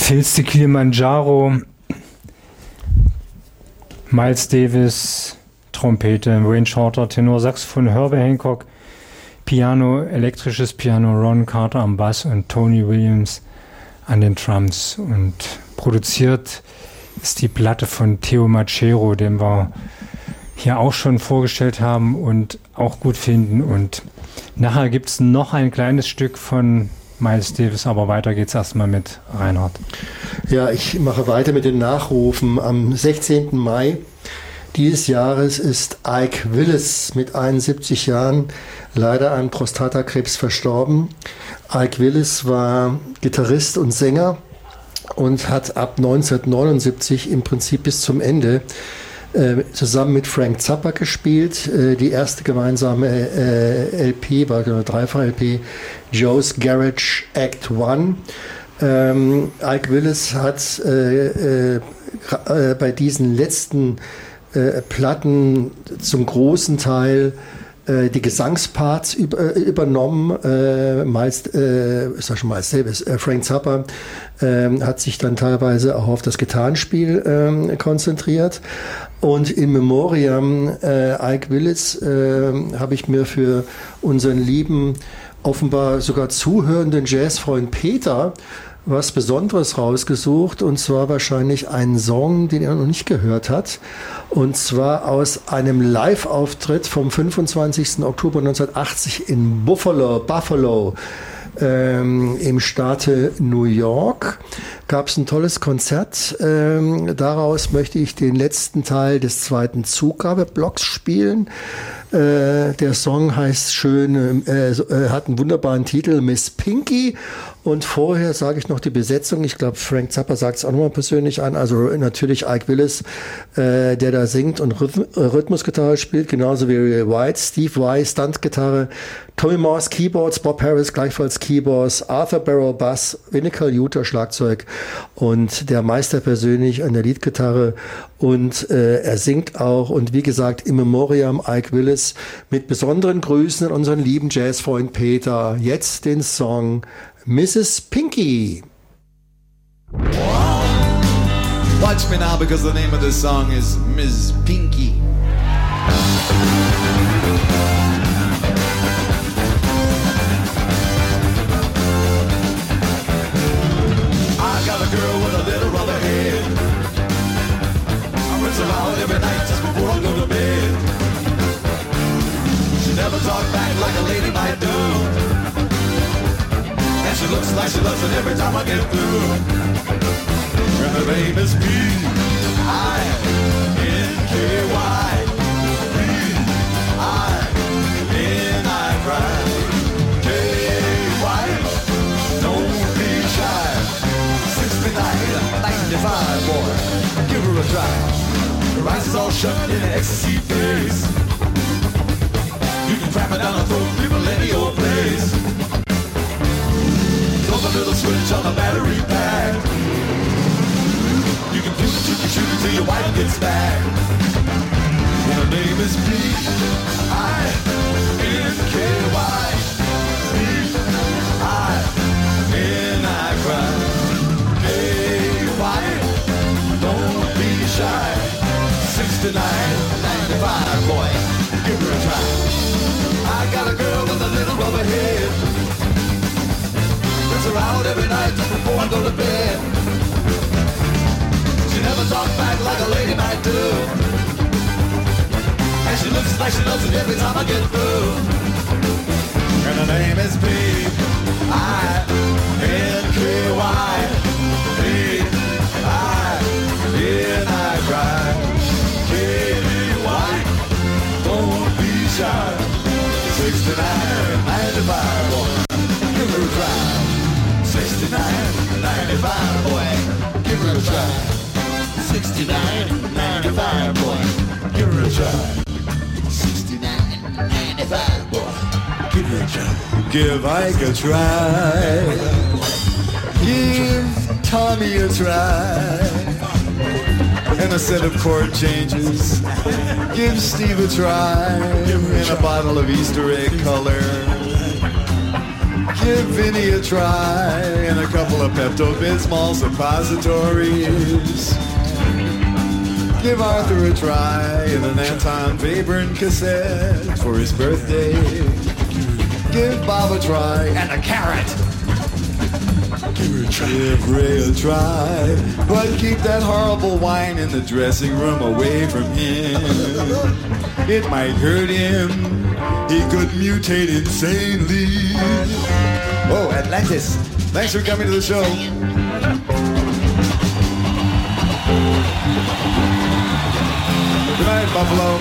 Filz Kilimanjaro, Miles Davis, Trompete, Wayne Shorter, Tenor, Saxophon, Herbie Hancock, Piano, elektrisches Piano, Ron Carter am Bass und Tony Williams an den Drums. Und produziert ist die Platte von Theo Macero, den wir hier auch schon vorgestellt haben und auch gut finden. Und nachher gibt es noch ein kleines Stück von Miles Davis, aber weiter geht's erstmal mit Reinhard. Ja, ich mache weiter mit den Nachrufen. Am 16. Mai dieses Jahres ist Ike Willis mit 71 Jahren leider an Prostatakrebs verstorben. Ike Willis war Gitarrist und Sänger und hat ab 1979 im Prinzip bis zum Ende zusammen mit Frank Zappa gespielt. Die erste gemeinsame LP war eine Dreifach-LP, Joe's Garage Act One. Ike Willis hat bei diesen letzten Platten zum großen Teil die Gesangsparts übernommen. Miles Davis, Frank Zappa hat sich dann teilweise auch auf das Gitarrenspiel konzentriert. Und in Memoriam Ike Willis habe ich mir für unseren lieben, offenbar sogar zuhörenden Jazzfreund Peter was Besonderes rausgesucht, und zwar wahrscheinlich einen Song, den er noch nicht gehört hat, und zwar aus einem Live-Auftritt vom 25. Oktober 1980 in Buffalo, im Staate New York. Gab es ein tolles Konzert. Daraus möchte ich den letzten Teil des zweiten Zugabeblocks spielen. Der Song heißt schön, hat einen wunderbaren Titel, Miss Pinky. Und vorher sage ich noch die Besetzung. Ich glaube, Frank Zappa sagt es auch nochmal persönlich an. Also natürlich Ike Willis, der da singt und Rhythmusgitarre spielt, genauso wie Ray White, Steve Vai, Stuntgitarre, Tommy Morse Keyboards, Bob Harris gleichfalls Keyboards, Arthur Barrow Bass, Vinnie Utah Schlagzeug und der Meister persönlich an der Leadgitarre. Und er singt auch, und wie gesagt, in Memoriam Ike Willis, mit besonderen Grüßen an unseren lieben Jazzfreund Peter. Jetzt den Song Mrs. Pinky. Watch me now, because the name of this song is Miss Pinky. I got a girl with a little rubber head. I rinse her out every night just before I go to bed. She never talks back like a lady might do. And she looks like she loves it every time I get through. And her name is P-I-N-K-Y. P-I-N-I-Cry. K-Y. Don't be shy. 69, 95, boy. Give her a try. Her eyes is all shut in an ecstasy face. You can trap her down her throat, people any old place. Throw a little switch on the battery pack. You can do it, you can shoot it till your wife gets back. And her name is P-I-N-K-Y. P-I-N-I-Cry. K-Y. Don't be shy. 69, 95, boy. Give her a try. I got a girl with a little rubber head. Rinse her out every night just before I go to bed. She never talks back like a lady might do. And she looks like she loves it every time I get through. And her name is P-I-N-K-Y. P-I-N-I-Cry. K-Y. Don't be shy. 69, 95, boy. Give her a try. 69, 95, boy. Give her a try. 69, 95, boy. Give her a try. 69, 95, boy. Give her a try. Give Ike a try. Give Tommy a try. And a set of chord changes. Give Steve a try. And a bottle of Easter egg color. Give Vinny a try and a couple of Pepto-Bismol suppositories. Give Arthur a try and an Anton Webern cassette for his birthday. Give Bob a try and a carrot. Give Ray a try, but keep that horrible wine in the dressing room away from him. It might hurt him. He could mutate insanely. Oh, Atlantis, thanks for coming to the show. Good night, Buffalo.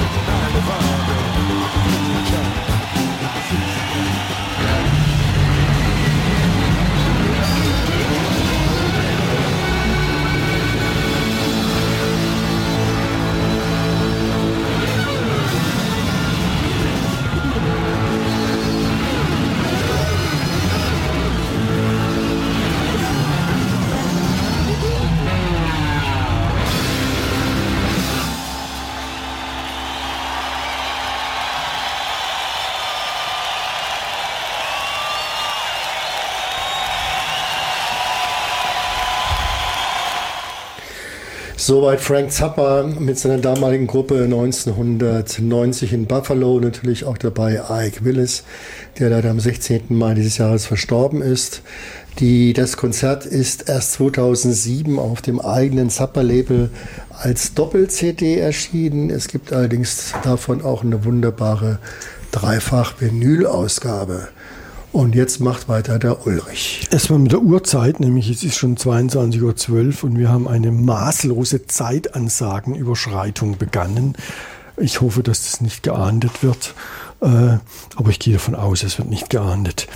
Soweit Frank Zappa mit seiner damaligen Gruppe 1990 in Buffalo. Natürlich auch dabei Ike Willis, der leider am 16. Mai dieses Jahres verstorben ist. Das Konzert ist erst 2007 auf dem eigenen Zappa-Label als Doppel-CD erschienen. Es gibt allerdings davon auch eine wunderbare Dreifach-Vinyl-Ausgabe. Und jetzt macht weiter der Ulrich. Erstmal mit der Uhrzeit, nämlich es ist schon 22:12 Uhr und wir haben eine maßlose Zeitansagenüberschreitung begangen. Ich hoffe, dass das nicht geahndet wird, aber ich gehe davon aus, es wird nicht geahndet.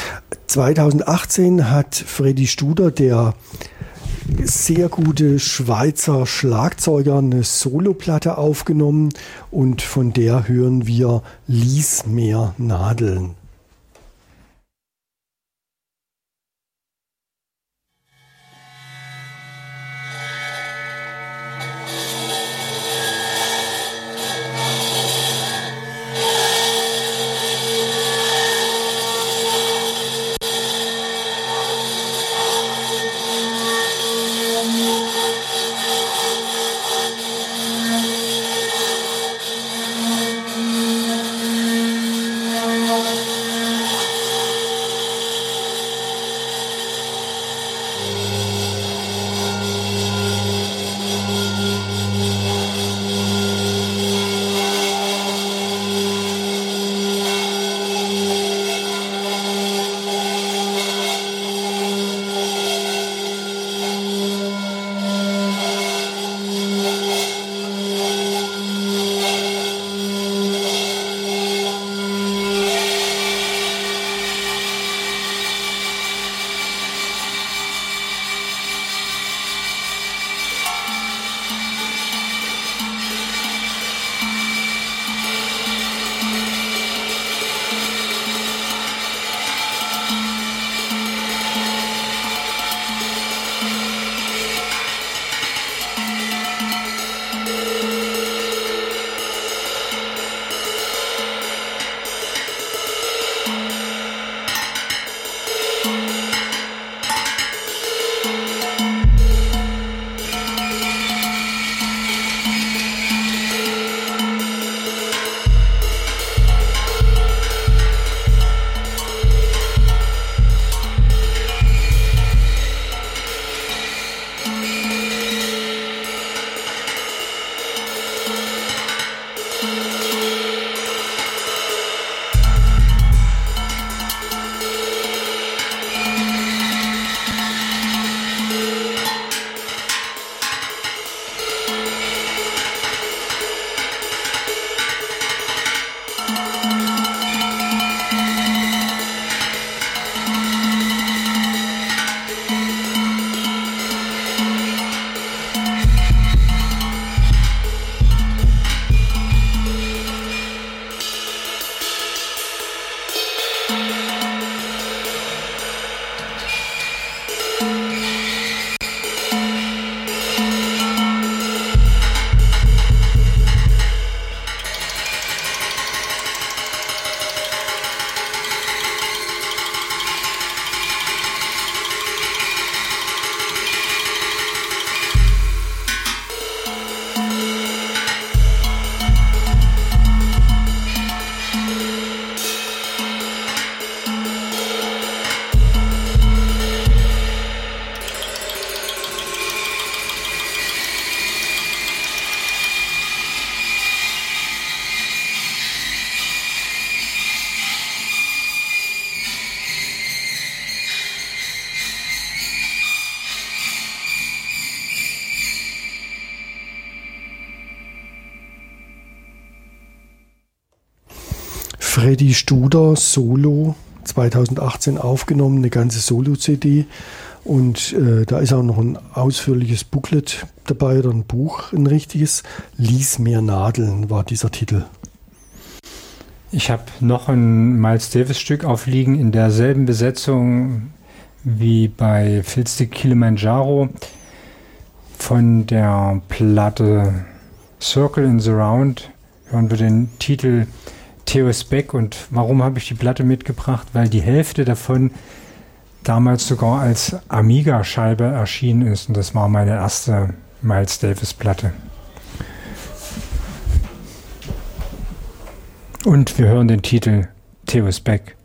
2018 hat Freddy Studer, der sehr gute Schweizer Schlagzeuger, eine Soloplatte aufgenommen und von der hören wir Lies mehr Nadeln. Freddy Studer Solo 2018 aufgenommen, eine ganze Solo-CD. Und da ist auch noch ein ausführliches Booklet dabei oder ein Buch, ein richtiges. Lies mehr Nadeln war dieser Titel. Ich habe noch ein Miles Davis Stück aufliegen in derselben Besetzung wie bei Fiddlestick Kilimanjaro von der Platte Circle in the Round. Hören wir den Titel Theos Beck. Und warum habe ich die Platte mitgebracht? Weil die Hälfte davon damals sogar als Amiga-Scheibe erschienen ist. Und das war meine erste Miles Davis-Platte. Und wir hören den Titel Theos Beck.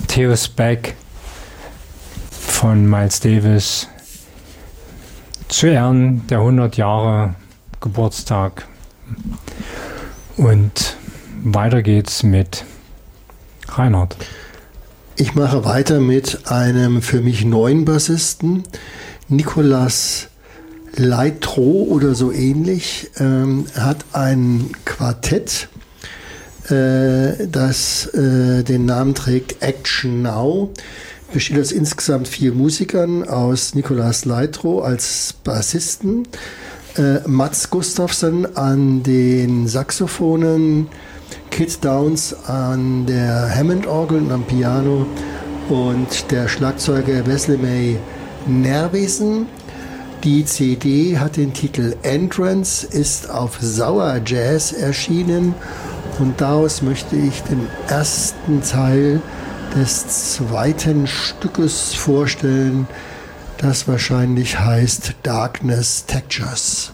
Theos Back von Miles Davis zu Ehren der 100 Jahre Geburtstag. Und weiter geht's mit Reinhard. Ich mache weiter mit einem für mich neuen Bassisten, Nicolas Leitro oder so ähnlich. Hat ein Quartett, das den Namen trägt Action Now. Besteht aus insgesamt 4 Musikern, aus Nicolas Leitro als Bassisten, Mats Gustafsson an den Saxophonen, Kit Downs an der Hammond-Orgel und am Piano und der Schlagzeuger Wesley May Nervesen. Die CD hat den Titel Entrance, ist auf Sauer Jazz erschienen und daraus möchte ich den ersten Teil des zweiten Stückes vorstellen, das wahrscheinlich heißt Darkness Textures.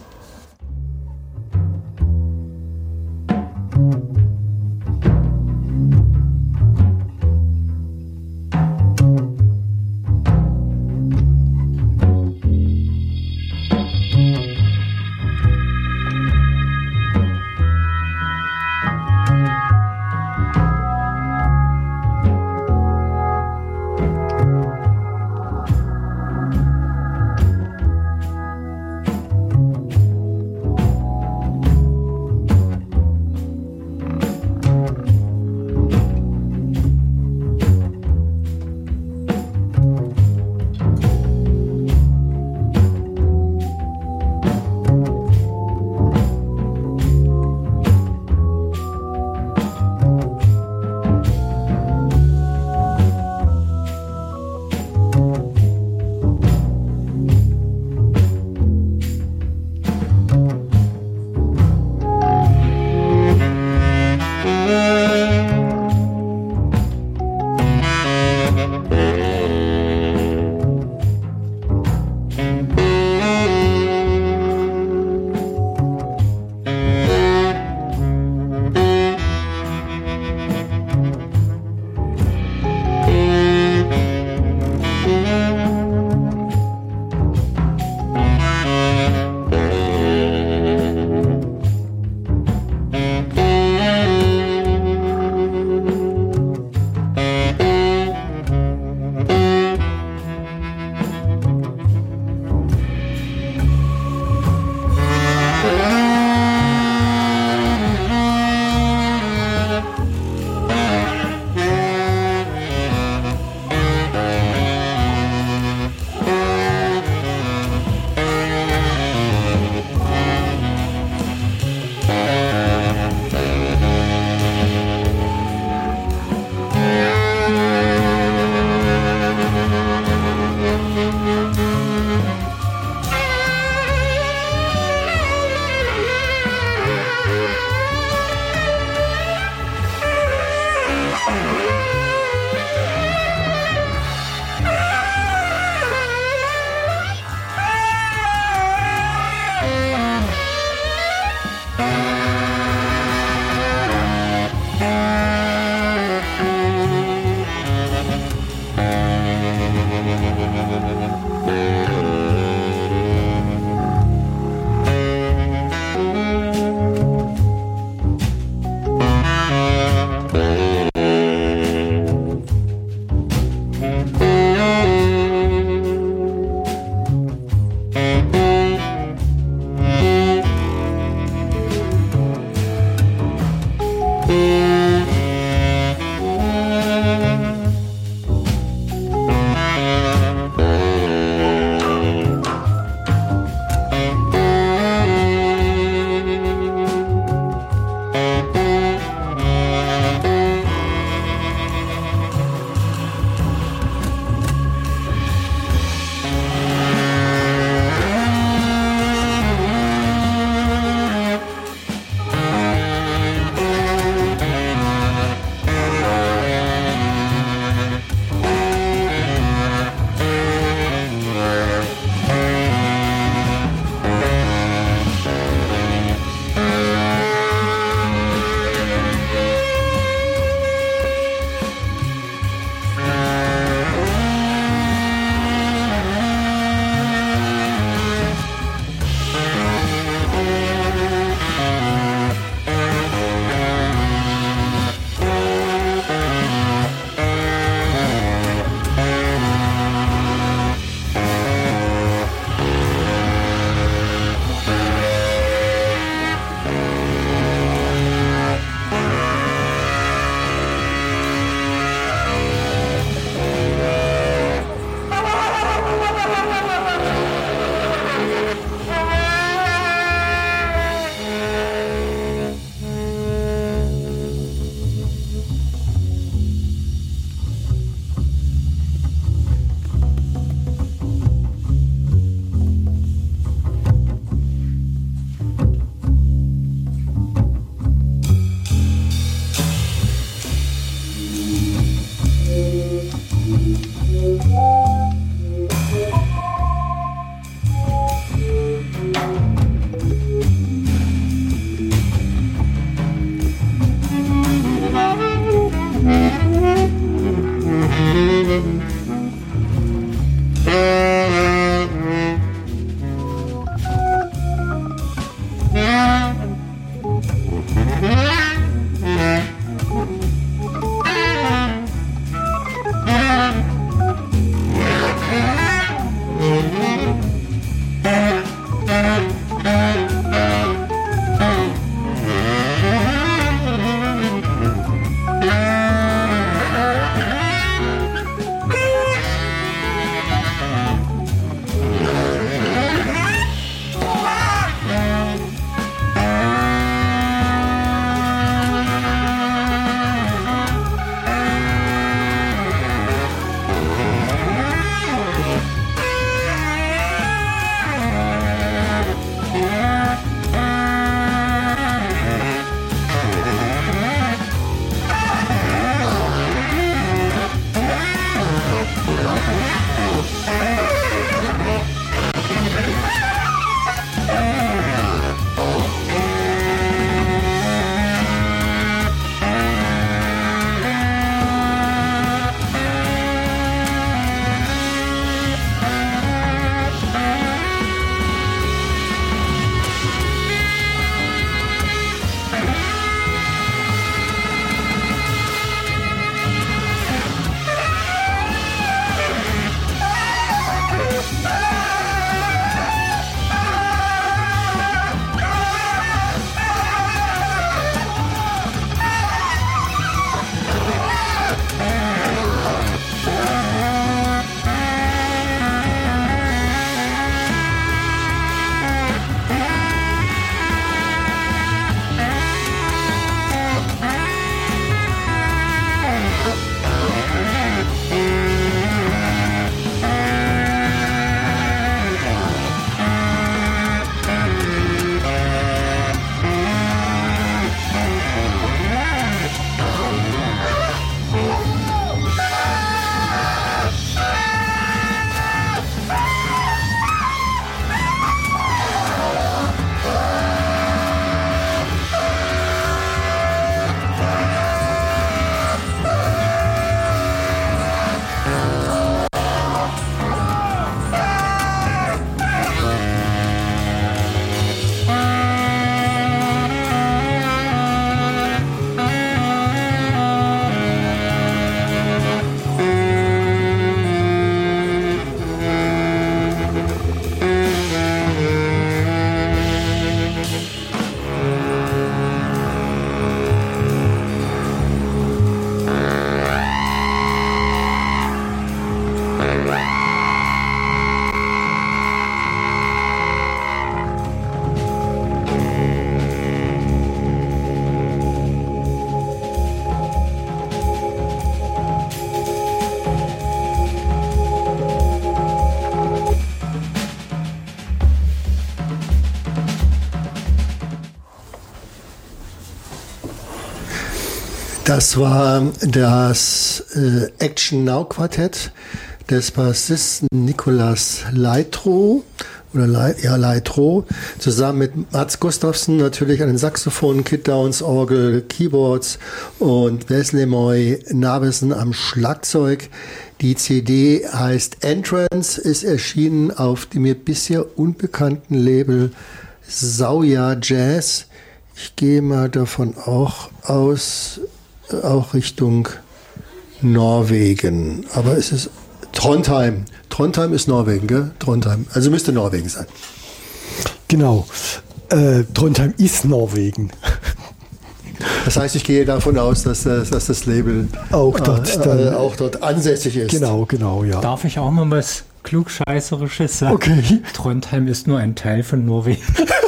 Das war das Action Now Quartett des Bassisten Nicolas Leitro Leitro, zusammen mit Mats Gustafsson natürlich an den Saxophonen, Kit Downs, Orgel, Keyboards und Wesley Moy Navison am Schlagzeug. Die CD heißt Entrance, ist erschienen auf dem mir bisher unbekannten Label Sauja Jazz. Ich gehe mal davon auch aus, auch Richtung Norwegen. Aber es ist Trondheim. Trondheim ist Norwegen, gell? Trondheim. Also müsste Norwegen sein. Genau. Trondheim ist Norwegen. Das heißt, ich gehe davon aus, dass das Label auch dort ansässig ist. Genau, ja. Darf ich auch mal was Klugscheißerisches sagen? Okay. Trondheim ist nur ein Teil von Norwegen.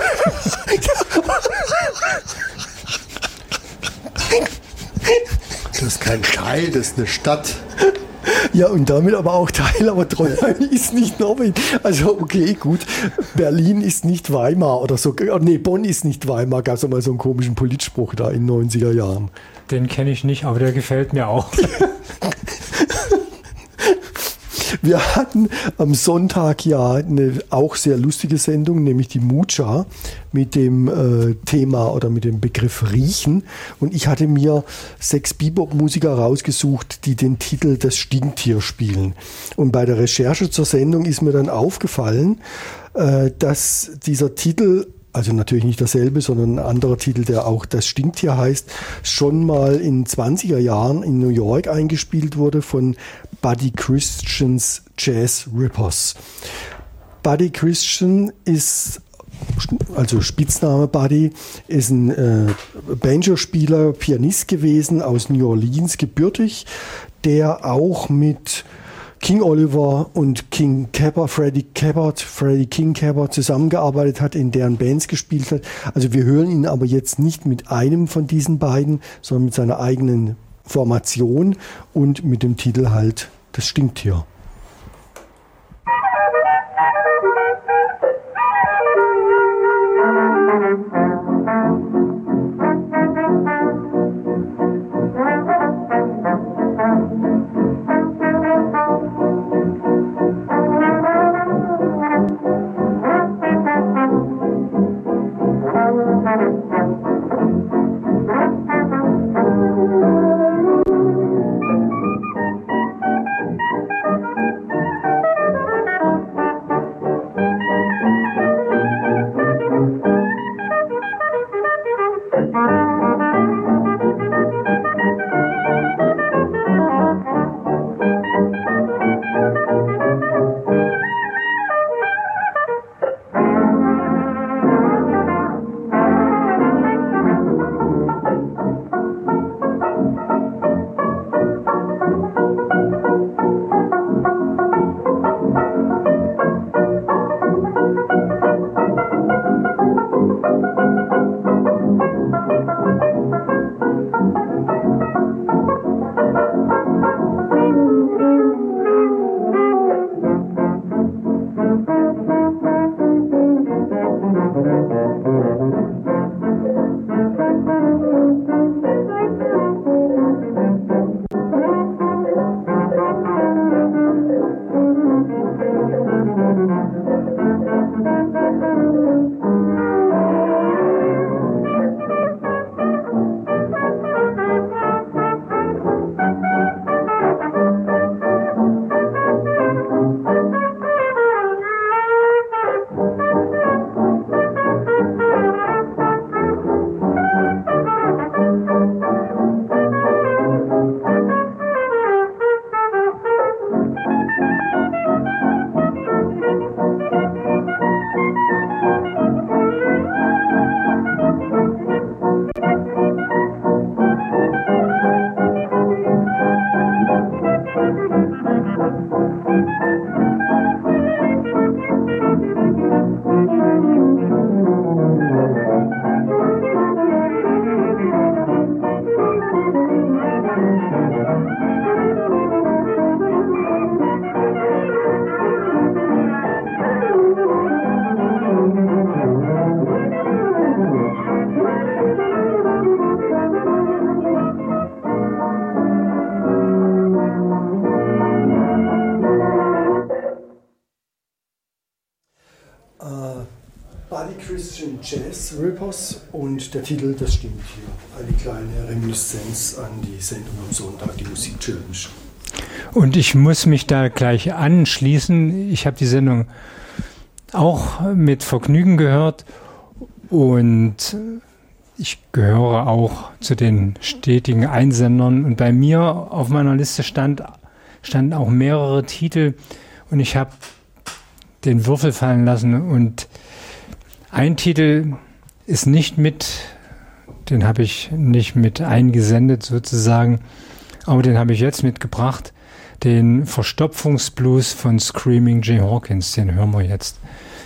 Das ist kein Teil, das ist eine Stadt. Ja, und damit aber auch Teil, aber Trondheim ist nicht Norwegen. Also, okay, gut. Berlin ist nicht Weimar oder so. Nee, Bonn ist nicht Weimar. Gab es mal so einen komischen Politspruch da in den 90er Jahren. Den kenne ich nicht, aber der gefällt mir auch. Wir hatten am Sonntag ja eine auch sehr lustige Sendung, nämlich die Mucha mit dem Thema oder mit dem Begriff Riechen. Und ich hatte mir 6 Bebop-Musiker rausgesucht, die den Titel Das Stinktier spielen. Und bei der Recherche zur Sendung ist mir dann aufgefallen, dass dieser Titel, also natürlich nicht dasselbe, sondern ein anderer Titel, der auch Das Stinktier heißt, schon mal in 20er Jahren in New York eingespielt wurde von Buddy Christians Jazz Rippers. Buddy Christian ist, also Spitzname Buddy, ist ein Banjo-Spieler, Pianist gewesen, aus New Orleans gebürtig, der auch mit King Oliver und Freddie King Cabot zusammengearbeitet hat, in deren Bands gespielt hat. Also wir hören ihn aber jetzt nicht mit einem von diesen beiden, sondern mit seiner eigenen Formation und mit dem Titel halt Das Stinktier. sind Jazz Rippers und der Titel, das stimmt hier. Eine kleine Reminiszenz an die Sendung am Sonntag, die Musik-Challenge. Und ich muss mich da gleich anschließen. Ich habe die Sendung auch mit Vergnügen gehört und ich gehöre auch zu den stetigen Einsendern. Und bei mir auf meiner Liste standen auch mehrere Titel und ich habe den Würfel fallen lassen und ein Titel ist den habe ich nicht mit eingesendet sozusagen, aber den habe ich jetzt mitgebracht, den Verstopfungsblues von Screaming Jay Hawkins, den hören wir jetzt.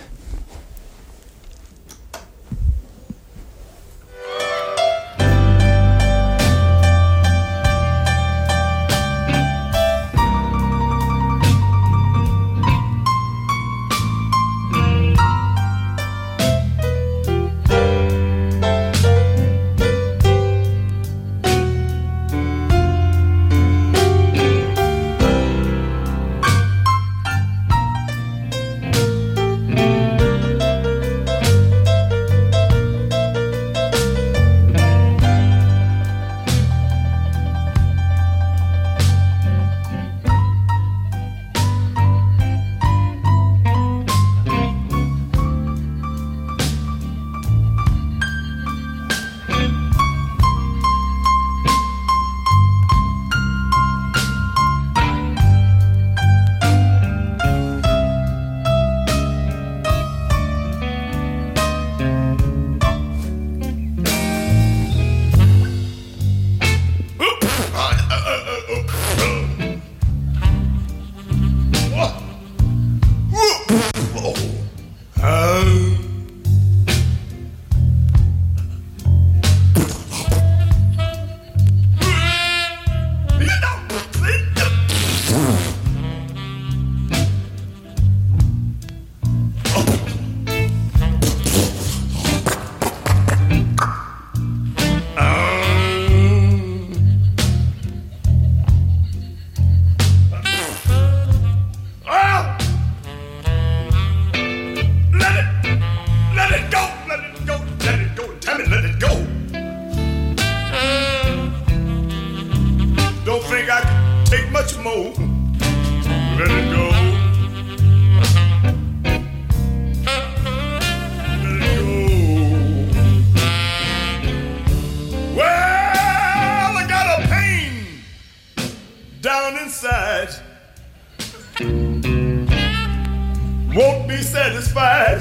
Won't be satisfied.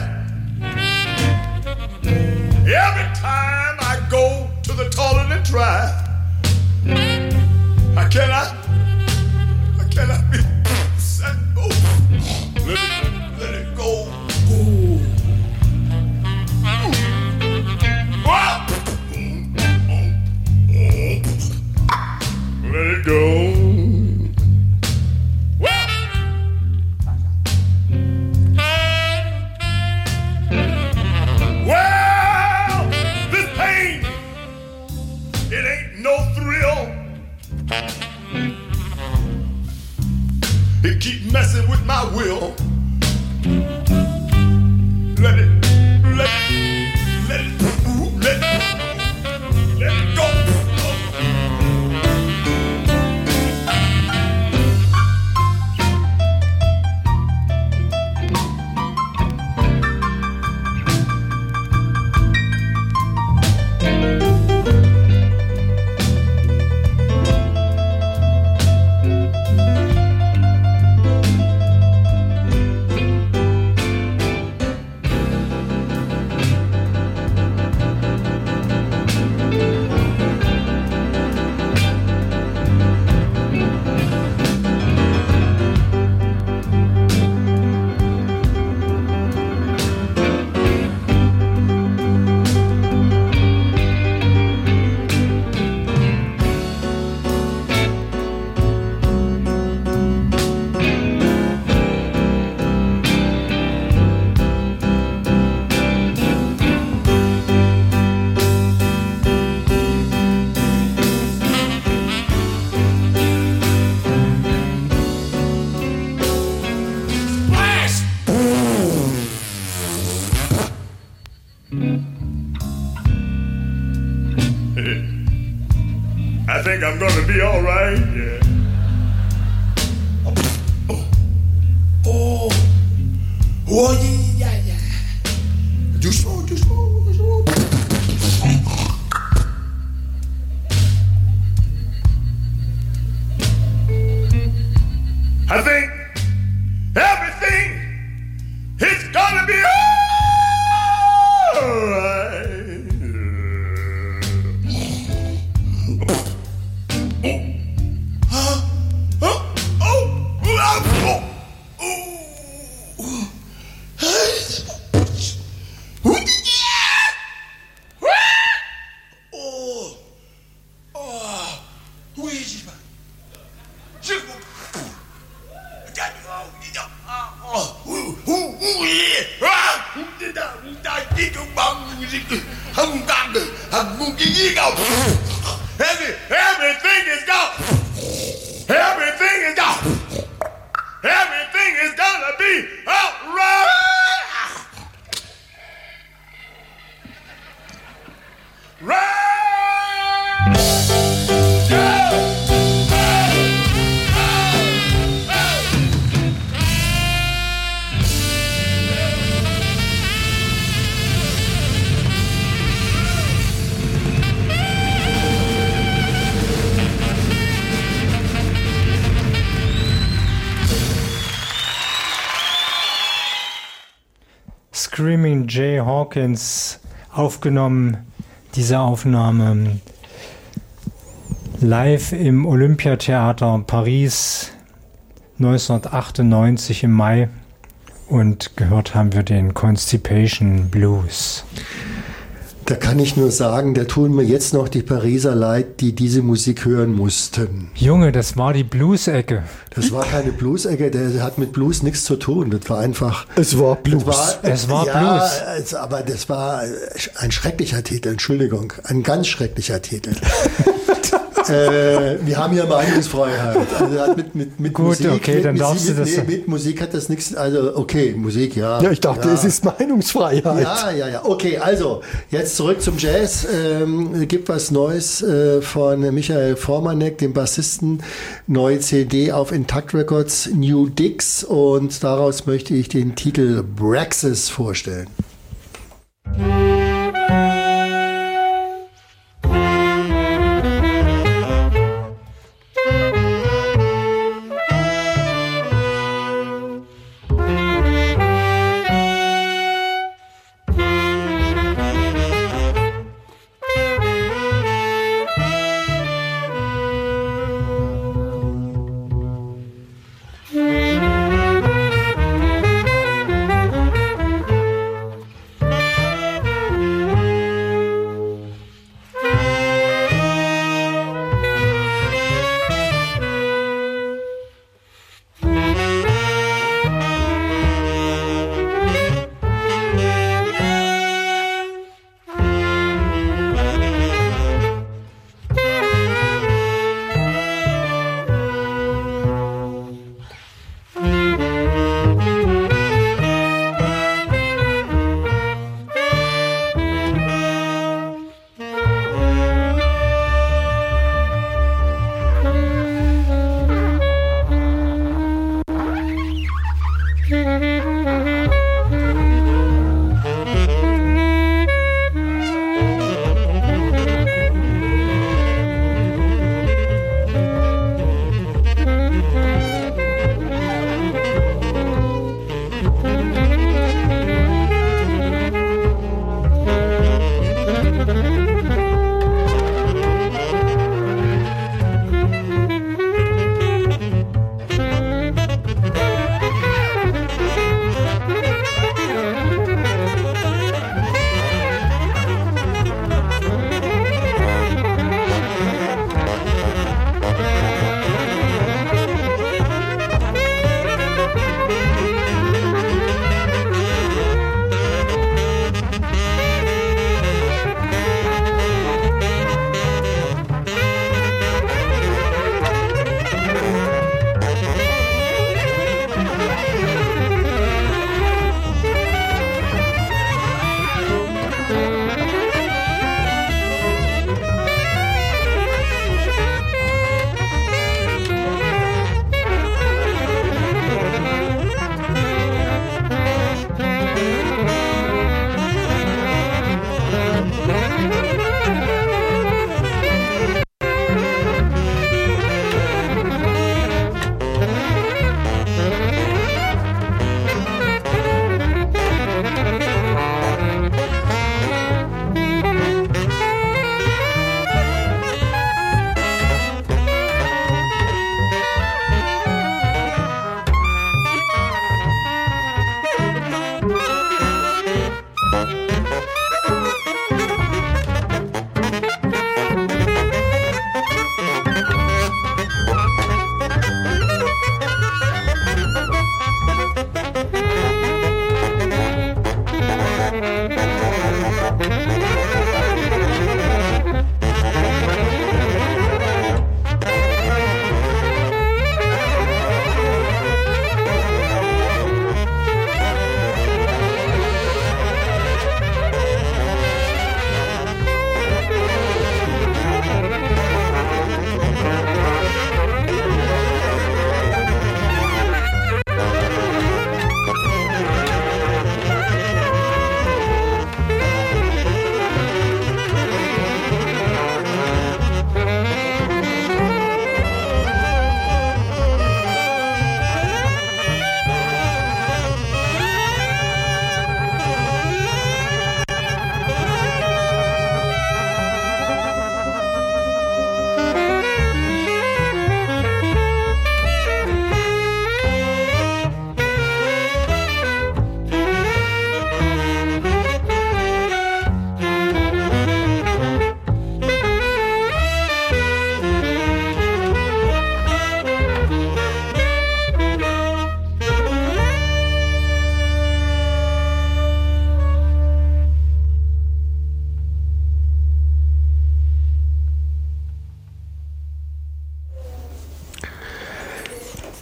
Every time I go to the toilet and try, I cannot be set. Oh, let it go. Ooh. Let it go. It keep messing with my will. Let it go. I think I'm gonna be all right. Yeah. Oh, yeah. Do slow. I think everything is gonna be all right. Everything is gone. Everything is gonna be all right. Screaming Jay Hawkins aufgenommen, diese Aufnahme live im Olympiatheater Paris 1998 im Mai, und gehört haben wir den Constipation Blues. Da kann ich nur sagen, da tun mir jetzt noch die Pariser leid, die diese Musik hören mussten. Junge, das war die Blues-Ecke. Das war keine Blues-Ecke, der hat mit Blues nichts zu tun. Das war einfach... Es war Blues. Es war Blues. Aber das war ein schrecklicher Titel, Entschuldigung, ein ganz schrecklicher Titel. Wir haben ja Meinungsfreiheit. Also hat mit Gut, Musik, okay, mit, dann darfst du das... mit Musik hat das nichts... Also okay, Musik, ja. Ja, ich dachte, es ist Meinungsfreiheit. Ja. Okay, also jetzt zurück zum Jazz. Gibt was Neues von Michael Formanek, dem Bassisten. Neue CD auf Intact Records, New Dicks. Und daraus möchte ich den Titel Braxis vorstellen.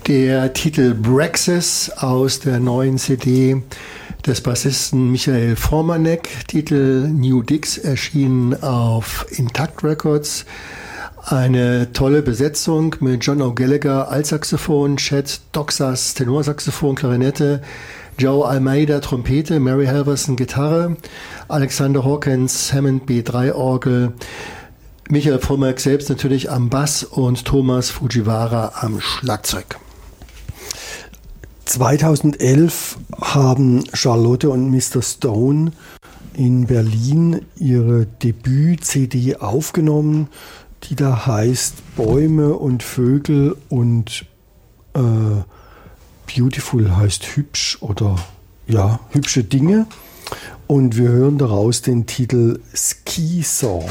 der Titel Braxis aus der neuen CD des Bassisten Michael Formanek, Titel New Dicks, erschienen auf Intact Records. Eine tolle Besetzung mit John O'Gallagher Altsaxophon, Chet Doxas Tenorsaxophon, Klarinette, Joe Almeida Trompete, Mary Halverson Gitarre, Alexander Hawkins Hammond B3 Orgel, Michael Formanek selbst natürlich am Bass und Thomas Fujiwara am Schlagzeug. 2011 haben Charlotte und Mr. Stone in Berlin ihre Debüt-CD aufgenommen, die da heißt Bäume und Vögel und Beautiful heißt hübsch oder ja, hübsche Dinge. Und wir hören daraus den Titel Ski Song.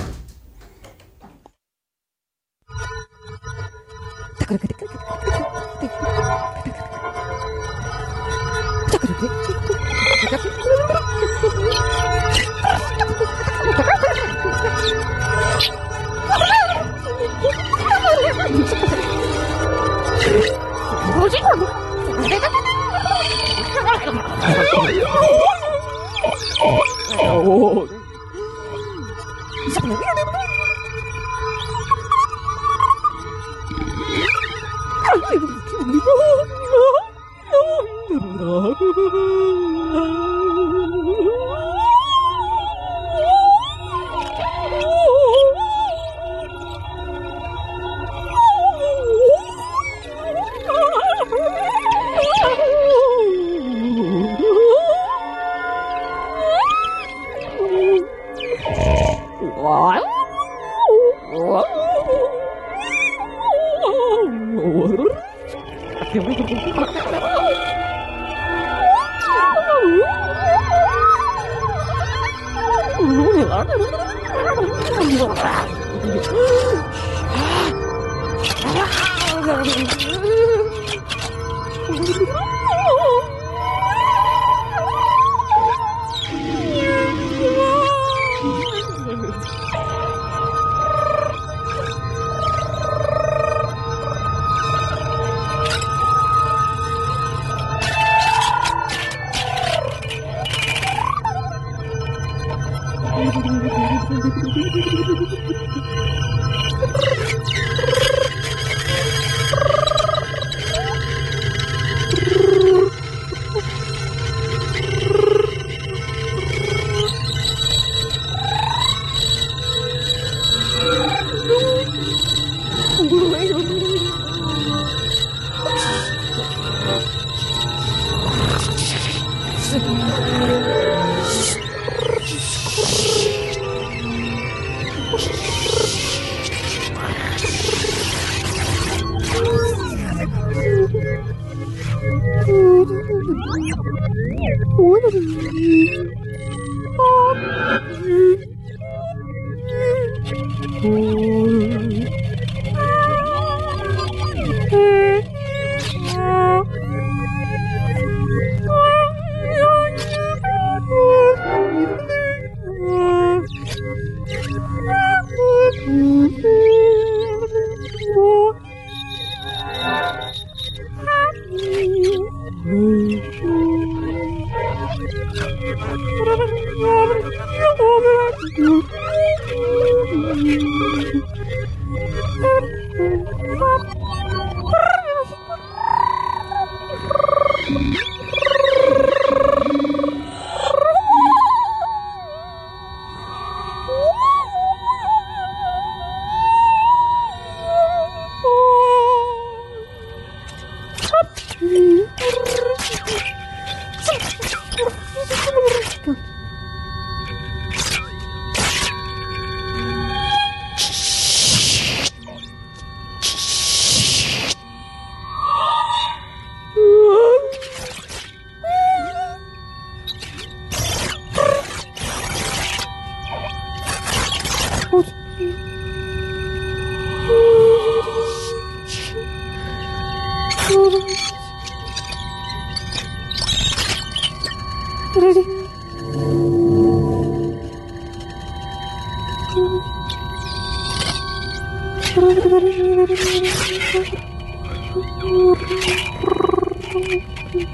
Thank you.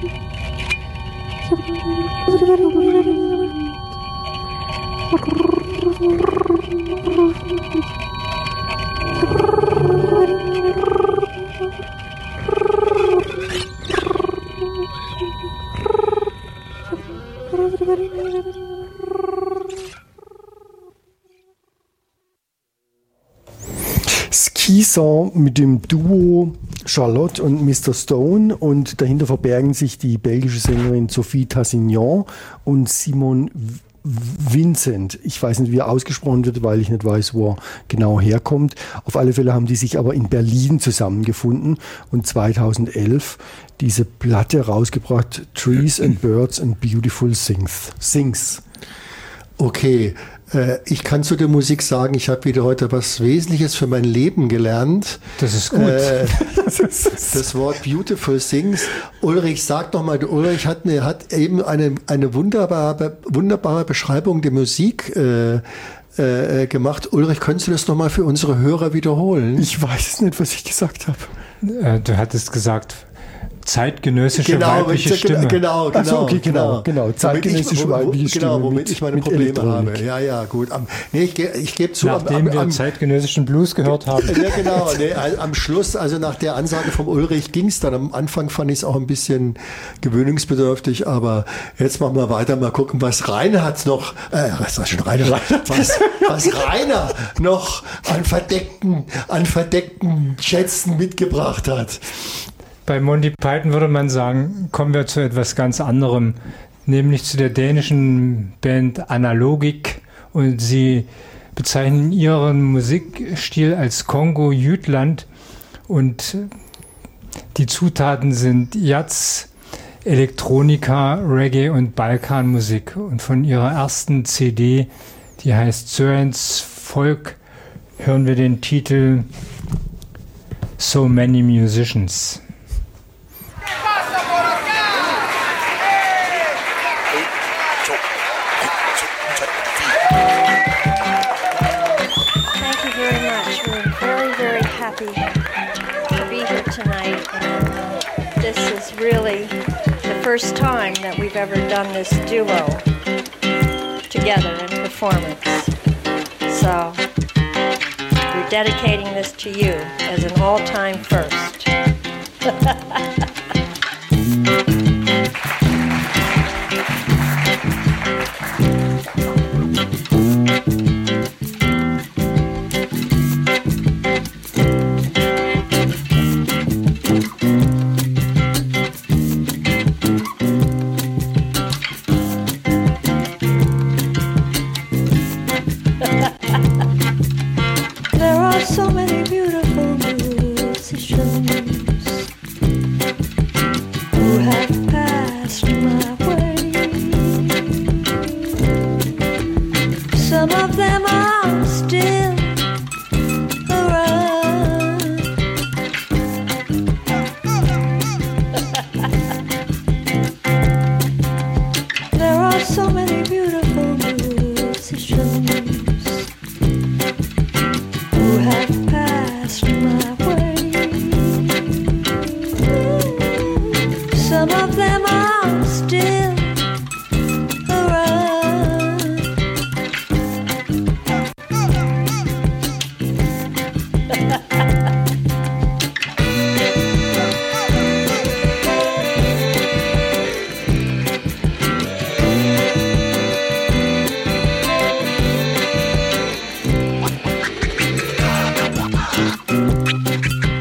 Ski-Song mit dem Duo Charlotte und Mr. Stone, und dahinter verbergen sich die belgische Sängerin Sophie Tassignon und Simon Vincent. Ich weiß nicht, wie er ausgesprochen wird, weil ich nicht weiß, wo er genau herkommt. Auf alle Fälle haben die sich aber in Berlin zusammengefunden und 2011 diese Platte rausgebracht, Trees and Birds and Beautiful Things. Okay, ich kann zu der Musik sagen, ich habe wieder heute was Wesentliches für mein Leben gelernt. Das ist gut. Das Wort Beautiful Things. Ulrich, sag doch mal, Ulrich hat eben eine wunderbare Beschreibung der Musik gemacht. Ulrich, könntest du das noch mal für unsere Hörer wiederholen? Ich weiß nicht, was ich gesagt habe. Du hattest gesagt, zeitgenössische weibliche Stimme. Genau. Zeitgenössische weibliche Stimme. Womit ich meine Probleme habe. Ja, gut. Ich gebe zu. Nachdem wir zeitgenössischen Blues gehört haben. Ja, genau. Am Schluss, also nach der Ansage vom Ulrich ging es dann. Am Anfang fand ich es auch ein bisschen gewöhnungsbedürftig, aber jetzt machen wir weiter, mal gucken, was Reinhard noch, was Rainer noch an verdeckten Schätzen mitgebracht hat. Bei Monty Python würde man sagen, kommen wir zu etwas ganz anderem, nämlich zu der dänischen Band Analogic, und sie bezeichnen ihren Musikstil als Kongo Jütland, und die Zutaten sind Jazz, Elektronika, Reggae und Balkanmusik. Und von ihrer ersten CD, die heißt Sörens Volk, hören wir den Titel So Many Musicians. Really the first time that we've ever done this duo together in performance. So we're dedicating this to you as an all-time first. So many beautiful musicians.